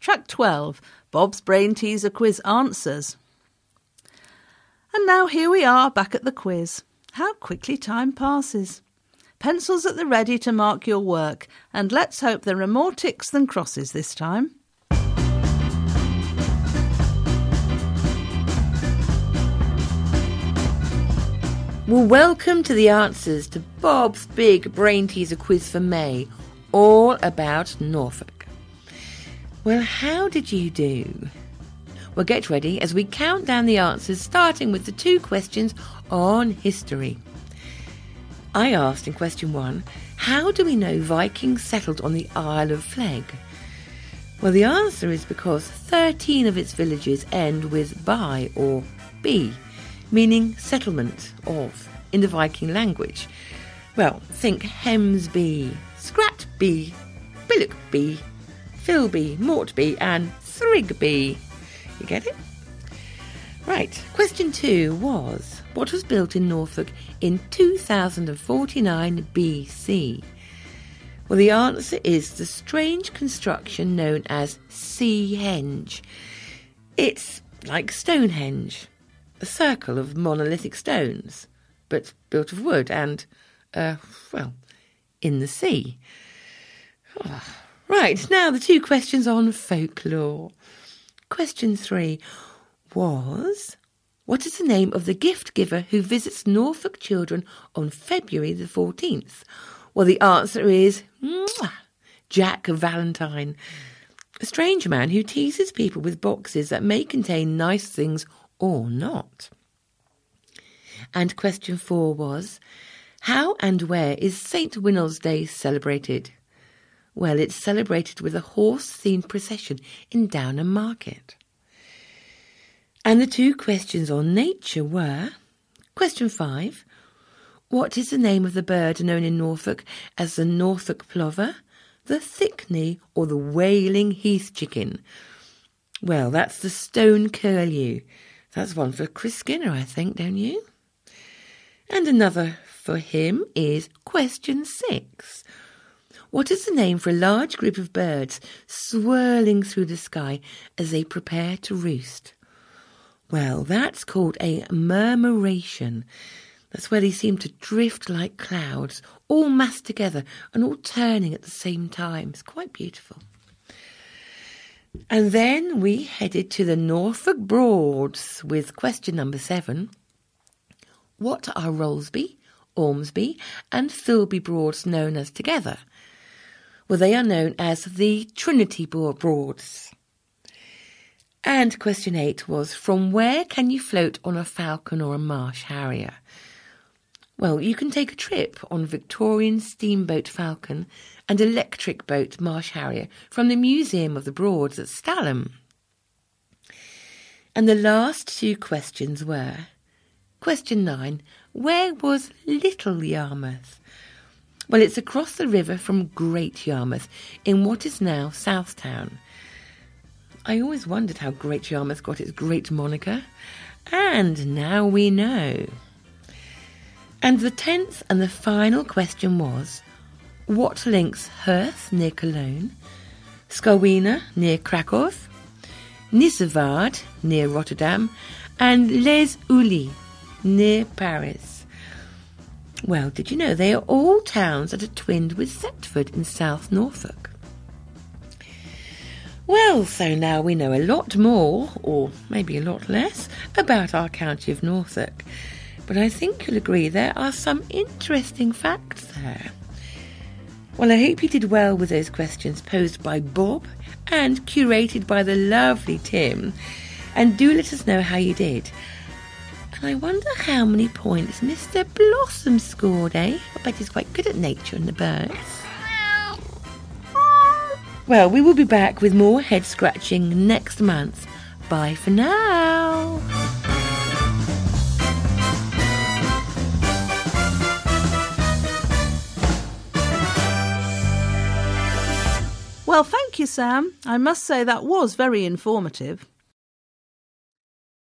Track 12, Bob's Brain Teaser Quiz Answers. And now here we are back at the quiz. How quickly time passes. Pencils at the ready to mark your work, and let's hope there are more ticks than crosses this time. Well, welcome to the answers to Bob's big brain teaser quiz for May, all about Norfolk. Well, how did you do? Well, get ready as we count down the answers, starting with the 2 questions on history. I asked in question 1, how do we know Vikings settled on the Isle of Flegg? Well, the answer is because 13 of its villages end with by or B, meaning settlement of, in the Viking language. Well, think Hemsby, Scratby, Billockby, Philby, Mortby and Thrigby. You get it? Right, question 2 was, what was built in Norfolk in 2049 BC? Well, the answer is the strange construction known as Seahenge. It's like Stonehenge, a circle of monolithic stones, but built of wood and, in the sea. Oh, right, now the 2 questions on folklore. Question 3 was, what is the name of the gift giver who visits Norfolk children on February the 14th? Well, the answer is Jack Valentine, a strange man who teases people with boxes that may contain nice things or not. And question 4 was, how and where is St. Winel's Day celebrated? Well, it's celebrated with a horse-themed procession in Downham Market. And the 2 questions on nature were, question 5, what is the name of the bird known in Norfolk as the Norfolk plover, the thickney or the wailing heath chicken? Well, that's the stone curlew. That's one for Chris Skinner, I think, don't you? And another for him is question 6. What is the name for a large group of birds swirling through the sky as they prepare to roost? Well, that's called a murmuration. That's where they seem to drift like clouds, all massed together and all turning at the same time. It's quite beautiful. And then we headed to the Norfolk Broads with question number 7. What are Rollesby, Ormsby and Philby Broads known as together? Well, they are known as the Trinity Broads. And question 8 was, from where can you float on a falcon or a marsh harrier? Well, you can take a trip on Victorian steamboat Falcon and electric boat Marsh Harrier from the Museum of the Broads at Stalham. And the last 2 questions were, question 9, where was Little Yarmouth? Well, it's across the river from Great Yarmouth in what is now Southtown. I always wondered how Great Yarmouth got its great moniker, and now we know. And the 10th and the final question was, what links Herth near Cologne, Skowina near Krakow, Nissewaard near Rotterdam, and Les Ulis near Paris? Well, did you know they are all towns that are twinned with Thetford in South Norfolk? Well, so now we know a lot more, or maybe a lot less, about our county of Norfolk. But I think you'll agree there are some interesting facts there. Well, I hope you did well with those questions posed by Bob and curated by the lovely Tim. And do let us know how you did. And I wonder how many points Mr. Blossom scored, eh? I bet he's quite good at nature and the birds. Well, we will be back with more head scratching next month. Bye for now. Well, thank you, Sam. I must say that was very informative.